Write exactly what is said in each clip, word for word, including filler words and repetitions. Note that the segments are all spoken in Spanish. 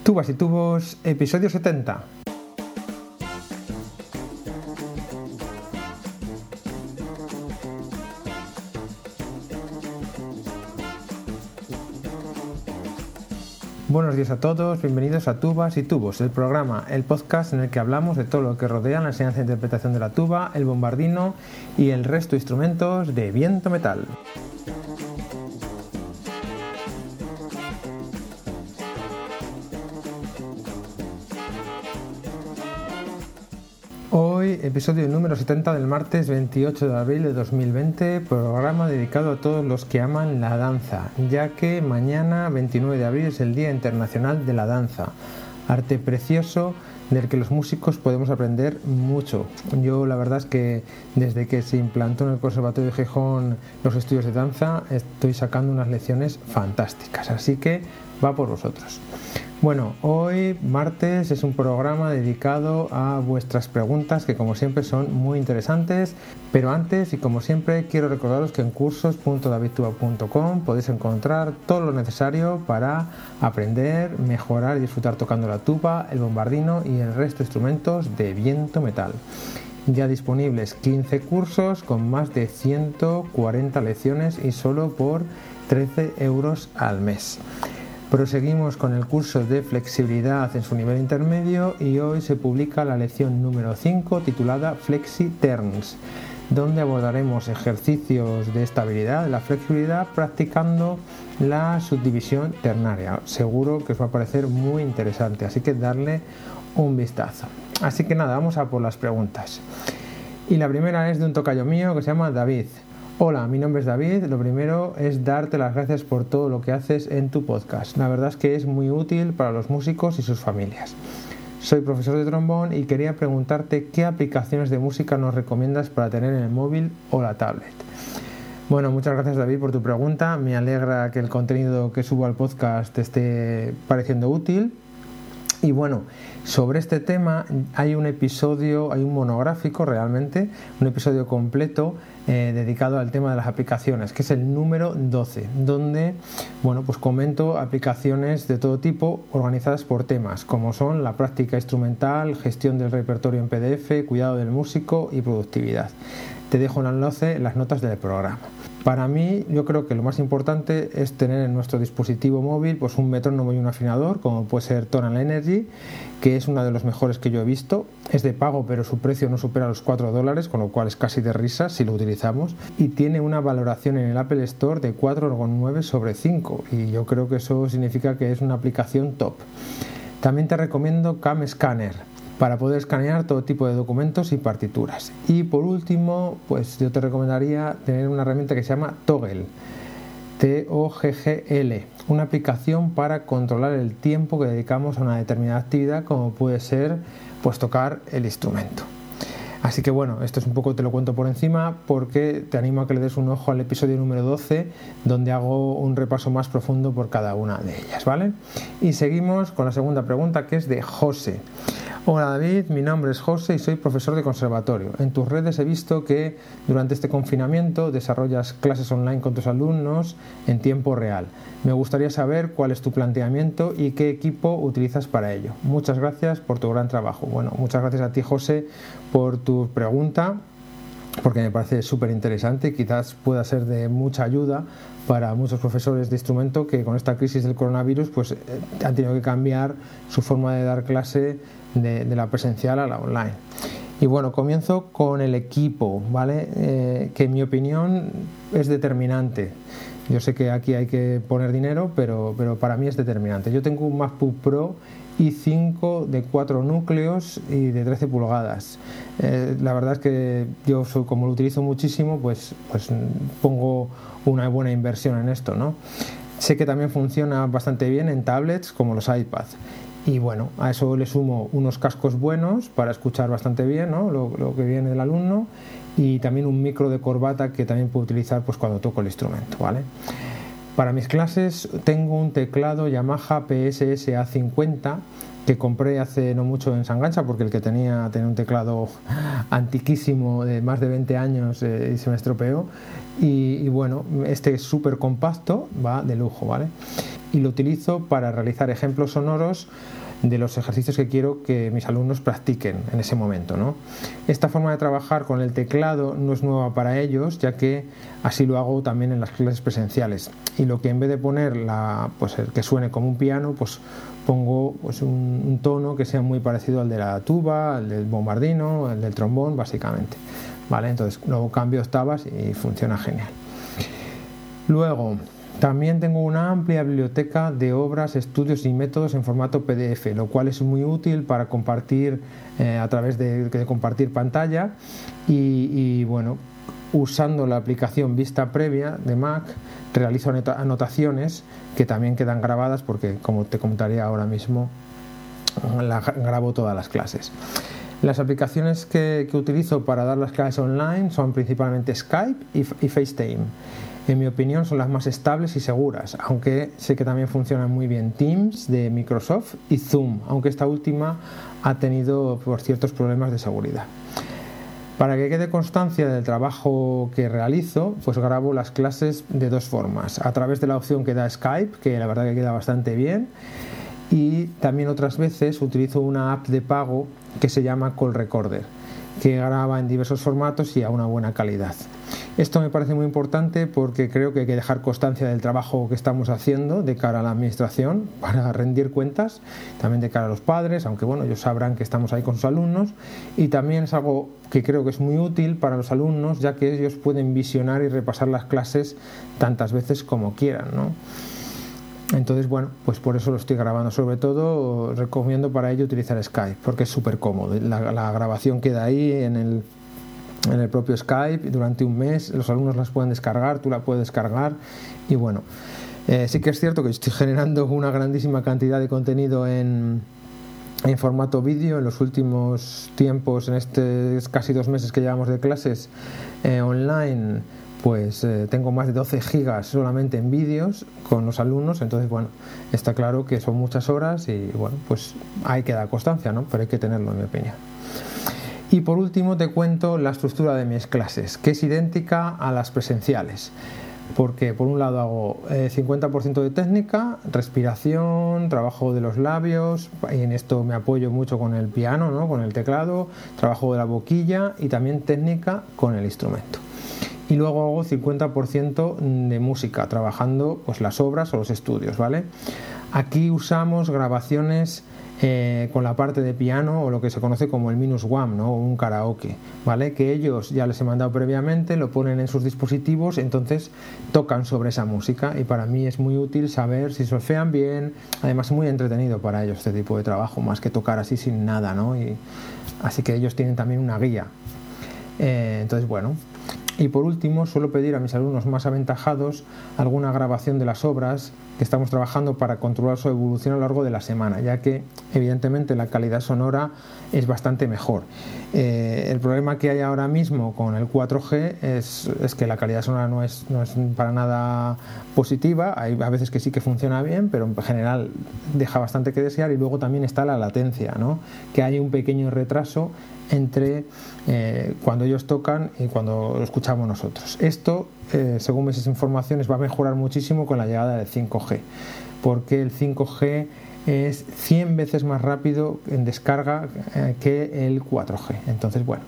Tubas y Tubos, episodio setenta. Buenos días a todos, bienvenidos a Tubas y Tubos, el programa, el podcast en el que hablamos de todo lo que rodea la enseñanza e interpretación de la tuba, el bombardino y el resto de instrumentos de viento metal. Hoy, episodio número setenta del martes veintiocho de abril de dos mil veinte, programa dedicado a todos los que aman la danza, ya que mañana, veintinueve de abril, es el Día Internacional de la Danza, arte precioso del que los músicos podemos aprender mucho. Yo la verdad es que desde que se implantó en el Conservatorio de Gijón los estudios de danza, estoy sacando unas lecciones fantásticas, así que va por vosotros. Bueno, hoy martes es un programa dedicado a vuestras preguntas que como siempre son muy interesantes, pero antes y como siempre quiero recordaros que en cursos punto david tuba punto com podéis encontrar todo lo necesario para aprender, mejorar y disfrutar tocando la tuba, el bombardino y el resto de instrumentos de viento metal. Ya disponibles quince cursos con más de ciento cuarenta lecciones y solo por trece euros al mes. Proseguimos con el curso de flexibilidad en su nivel intermedio y hoy se publica la lección número cinco titulada Flexi Turns, donde abordaremos ejercicios de estabilidad de la flexibilidad practicando la subdivisión ternaria. Seguro que os va a parecer muy interesante, así que darle un vistazo. Así que nada, vamos a por las preguntas. Y la primera es de un tocayo mío que se llama David. Hola, mi nombre es David. Lo primero es darte las gracias por todo lo que haces en tu podcast. La verdad es que es muy útil para los músicos y sus familias. Soy profesor de trombón y quería preguntarte qué aplicaciones de música nos recomiendas para tener en el móvil o la tablet. Bueno, muchas gracias David por tu pregunta. Me alegra que el contenido que subo al podcast te esté pareciendo útil. Y bueno, sobre este tema hay un episodio, hay un monográfico realmente, un episodio completo eh, dedicado al tema de las aplicaciones, que es el número doce, donde bueno, pues comento aplicaciones de todo tipo organizadas por temas, como son la práctica instrumental, gestión del repertorio en P D F, cuidado del músico y productividad. Te dejo el enlace en las notas del programa. Para mí, yo creo que lo más importante es tener en nuestro dispositivo móvil pues un metrónomo y un afinador, como puede ser Tonal Energy, que es uno de los mejores que yo he visto. Es de pago, pero su precio no supera los cuatro dólares, con lo cual es casi de risa si lo utilizamos. Y tiene una valoración en el Apple Store de cuatro coma nueve sobre cinco, y yo creo que eso significa que es una aplicación top. También te recomiendo Cam Scanner, para poder escanear todo tipo de documentos y partituras. Y por último, pues yo te recomendaría tener una herramienta que se llama Toggle, T O G G L, una aplicación para controlar el tiempo que dedicamos a una determinada actividad, como puede ser pues tocar el instrumento. Así que bueno, esto es un poco, te lo cuento por encima porque te animo a que le des un ojo al episodio número doce, donde hago un repaso más profundo por cada una de ellas, ¿vale? Y seguimos con la segunda pregunta, que es de José. Hola David, mi nombre es José y soy profesor de conservatorio. En tus redes he visto que durante este confinamiento desarrollas clases online con tus alumnos en tiempo real. Me gustaría saber cuál es tu planteamiento y qué equipo utilizas para ello. Muchas gracias por tu gran trabajo. Bueno, muchas gracias a ti José por tu pregunta, porque me parece súper interesante y quizás pueda ser de mucha ayuda para muchos profesores de instrumento que con esta crisis del coronavirus pues han tenido que cambiar su forma de dar clase de, de la presencial a la online. Y bueno, comienzo con el equipo, ¿vale? Eh, que en mi opinión es determinante. Yo sé que aquí hay que poner dinero, pero, pero para mí es determinante. Yo tengo un MacBook Pro i cinco de cuatro núcleos y de trece pulgadas. Eh, la verdad es que yo, como lo utilizo muchísimo, pues, pues pongo una buena inversión en esto, ¿no? Sé que también funciona bastante bien en tablets como los iPads. Y bueno, a eso le sumo unos cascos buenos para escuchar bastante bien, ¿no? lo, lo que viene del alumno, y también un micro de corbata que también puedo utilizar pues cuando toco el instrumento, ¿vale? Para mis clases tengo un teclado Yamaha P S S A cincuenta que compré hace no mucho en Sangancha, porque el que tenía tenía un teclado antiquísimo de más de veinte años eh, y se me estropeó. Y, y bueno, este es súper compacto, va de lujo, ¿vale? y lo utilizo para realizar ejemplos sonoros de los ejercicios que quiero que mis alumnos practiquen en ese momento, ¿no? Esta forma de trabajar con el teclado no es nueva para ellos, ya que así lo hago también en las clases presenciales, y lo que en vez de poner la, pues el que suene como un piano, pues pongo pues un, un tono que sea muy parecido al de la tuba, al del bombardino, al del trombón, básicamente, ¿vale? Entonces luego cambio octavas y funciona genial. Luego también tengo una amplia biblioteca de obras, estudios y métodos en formato P D F, lo cual es muy útil para compartir eh, a través de, de compartir pantalla y, y bueno, usando la aplicación Vista Previa de Mac realizo anotaciones que también quedan grabadas porque, como te comentaría ahora mismo, la, grabo todas las clases. Las aplicaciones que, que utilizo para dar las clases online son principalmente Skype y, y FaceTime. En mi opinión son las más estables y seguras, aunque sé que también funcionan muy bien Teams de Microsoft y Zoom, aunque esta última ha tenido por ciertos problemas de seguridad. Para que quede constancia del trabajo que realizo, pues grabo las clases de dos formas, a través de la opción que da Skype, que la verdad que queda bastante bien, y también otras veces utilizo una app de pago que se llama Call Recorder, que graba en diversos formatos y a una buena calidad. Esto me parece muy importante porque creo que hay que dejar constancia del trabajo que estamos haciendo de cara a la administración para rendir cuentas, también de cara a los padres, aunque bueno, ellos sabrán que estamos ahí con sus alumnos, y también es algo que creo que es muy útil para los alumnos, ya que ellos pueden visionar y repasar las clases tantas veces como quieran, ¿no? Entonces, bueno, pues por eso lo estoy grabando. Sobre todo recomiendo para ello utilizar Skype, porque es súper cómodo. La, la grabación queda ahí en el, en el propio Skype durante un mes. Los alumnos las pueden descargar, tú la puedes descargar. Y bueno, eh, sí que es cierto que estoy generando una grandísima cantidad de contenido en, en formato vídeo. En los últimos tiempos, en estos casi dos meses que llevamos de clases eh, online, pues eh, tengo más de doce gigas solamente en vídeos con los alumnos. Entonces bueno, está claro que son muchas horas y bueno, pues hay que dar constancia, ¿no? Pero hay que tenerlo, en mi opinión. Y por último te cuento la estructura de mis clases, que es idéntica a las presenciales, porque por un lado hago eh, cincuenta por ciento de técnica, respiración, trabajo de los labios, y en esto me apoyo mucho con el piano, ¿no? Con el teclado, trabajo de la boquilla y también técnica con el instrumento. Y luego hago cincuenta por ciento de música, trabajando pues las obras o los estudios, ¿vale? Aquí usamos grabaciones eh, con la parte de piano o lo que se conoce como el minus one, ¿no? Un karaoke, ¿vale? Que ellos ya les he mandado previamente, lo ponen en sus dispositivos, entonces tocan sobre esa música, y para mí es muy útil saber si solfean bien. Además es muy entretenido para ellos este tipo de trabajo, más que tocar así sin nada, ¿no? Y así que ellos tienen también una guía. Eh, entonces bueno. Y por último, suelo pedir a mis alumnos más aventajados alguna grabación de las obras que estamos trabajando para controlar su evolución a lo largo de la semana, ya que evidentemente la calidad sonora es bastante mejor. Eh, el problema que hay ahora mismo con el cuatro G es, es que la calidad sonora no es, no es para nada positiva. Hay a veces que sí que funciona bien, pero en general deja bastante que desear. Y luego también está la latencia, ¿no? Que hay un pequeño retraso entre eh, cuando ellos tocan y cuando lo escuchamos nosotros. Esto, eh, según mis informaciones, va a mejorar muchísimo con la llegada del cinco G, porque el cinco G es cien veces más rápido en descarga eh, que el cuatro G. Entonces, bueno,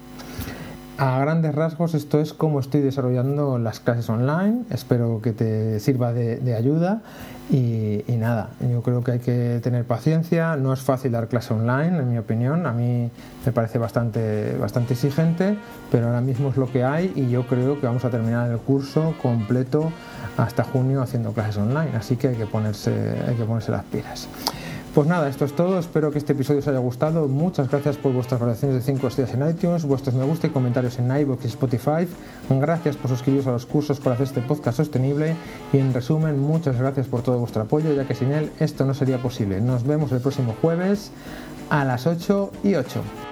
a grandes rasgos esto es cómo estoy desarrollando las clases online. Espero que te sirva de, de ayuda y, y nada, yo creo que hay que tener paciencia. No es fácil dar clase online, en mi opinión. A mí me parece bastante, bastante exigente, pero ahora mismo es lo que hay y yo creo que vamos a terminar el curso completo hasta junio haciendo clases online, así que hay que ponerse, hay que ponerse las pilas. Pues nada, esto es todo. Espero que este episodio os haya gustado. Muchas gracias por vuestras valoraciones de cinco estrellas en iTunes, vuestros me gusta y comentarios en iVoox y Spotify. Gracias por suscribiros a los cursos para hacer este podcast sostenible. Y en resumen, muchas gracias por todo vuestro apoyo, ya que sin él esto no sería posible. Nos vemos el próximo jueves a las ocho y ocho.